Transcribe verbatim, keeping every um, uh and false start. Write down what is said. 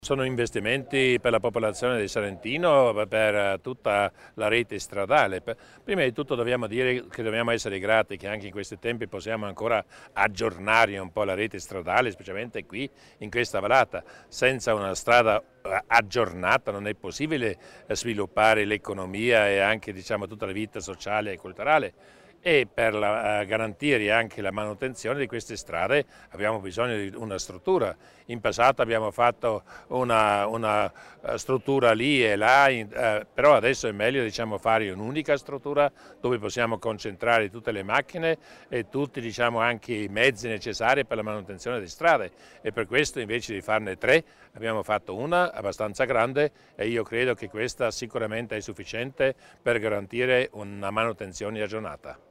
Sono investimenti per la popolazione del Salentino, per tutta la rete stradale. Prima di tutto dobbiamo dire che dobbiamo essere grati che anche in questi tempi possiamo ancora aggiornare un po' la rete stradale, specialmente qui in questa vallata. Senza una strada aggiornata non è possibile sviluppare l'economia e anche, diciamo, tutta la vita sociale e culturale. E per la, uh, garantire anche la manutenzione di queste strade abbiamo bisogno di una struttura. In passato abbiamo fatto una, una struttura lì e là, in, uh, però adesso è meglio, diciamo, fare un'unica struttura dove possiamo concentrare tutte le macchine e tutti, diciamo, anche i mezzi necessari per la manutenzione delle strade, e per questo invece di farne tre abbiamo fatto una abbastanza grande, e io credo che questa sicuramente è sufficiente per garantire una manutenzione aggiornata.